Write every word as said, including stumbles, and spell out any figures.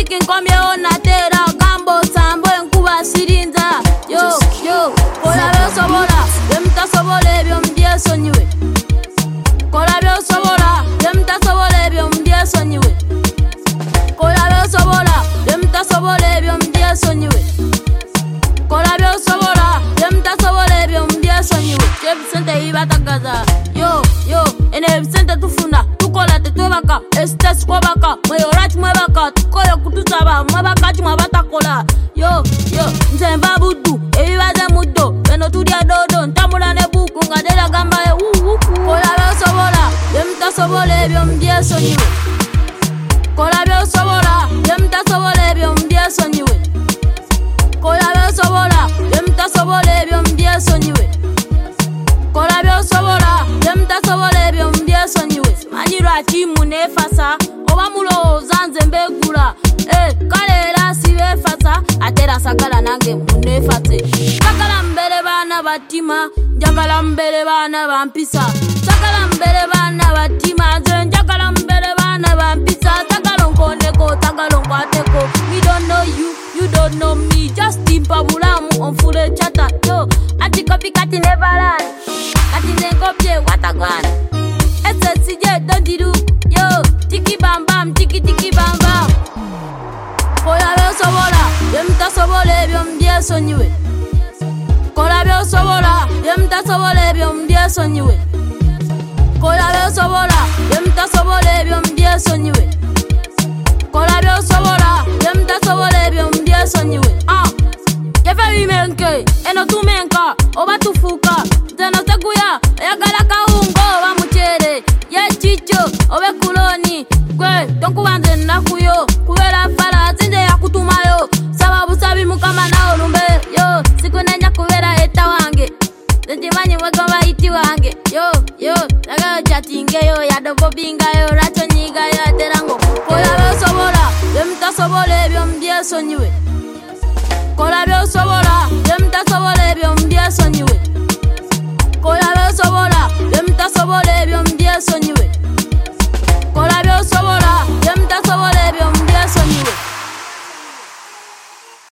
Muziki nkomyeho natera gambo sambo enkuba sirinza. Yo yo kola byosobola byemutasobola ebyo mbyesonyiwe. Kola byosobola byemutasobola ebyo mbyesonyiwe. Kola byosobola byemutasobola ebyo mbyesonyiwe. Kola byosobola byemutasobola ebyo mbyesonyiwe. Chebisente ibatagaza. Yo yo ene bisente tufuna tukola tetwebaka estes kwabaka mweyo right mwebaka tukoyo kutusaba mwebaka chimwa batakola. Yo yo nze mbabudu ebibaze muddo beno tudya dodo ntambula ne buku ngadela gamba e wu wu. Kola byosobola byemutasobola ebyo mbyesonyiwe. Kola byosobola byemutasobola ebyo mbyesonyiwe. Kola byosobola byemutasobola ebyo mbyesonyiwe. Kola byosobola byemutasobola ebyo mbyesonyiwe. Manyirwa timu nefasa oba mulowooza nze mbegula. Eh kale era sibefasa atera sagala nange munefase. Sagala mbere bana batima njagala mbere bana bampisa. Sagala mbere bana batima nze njagala mbere bana bampisa. Sagala nkondeko sagala nkwateko. We don't know you, you don't know me. Just timpa bulamu onfule chata. Yo ati kopi kati neverland. Kati nkopye watagwana. S S J don't do. Yo tiki bam bam tiki tiki bam bam. Kola byosobola byemutasobola ebyo mbyesonyiwe. Kola byosobola byemutasobola ebyo mbyesonyiwe. Kola byosobola byemutasobola ebyo mbyesonyiwe. Kola byosobola byemutasobola ebyo mbyesonyiwe. Ah yefe bimenke eno tumenka oba tufuka zeno seguya yagala kaungo oba muchere ye chicho obe kuloni gwe tonkubanze nakuyo kubera fala zinje yakutumayo sababu sabi mukama na olumbe yo sikunenya kubera eta wange ntimanyi mwegomba iti wange yo yo laga chatinge yo yadobo binga yo racho nyiga yo aterango. Kola byosobola byemutasobola ebyo mbyesonyiwe. Kola byosobola byemutasobola ebyo mbyesonyiwe. Kola byosobola byemutasobola ebyo mbyesonyiwe.